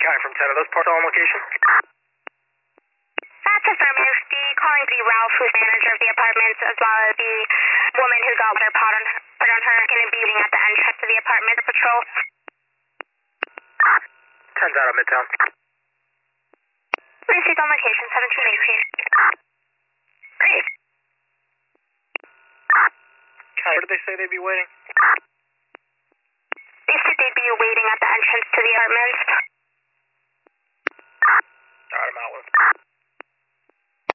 Guy from 10, are those parts all on location? That's affirmative. The calling the Ralph, who's manager of the apartment, as well as the woman who got water put on her, going to be waiting at the entrance of the apartment for patrol. 10's out of Midtown. Received on location, 1718. Great. Where did they say they'd be waiting?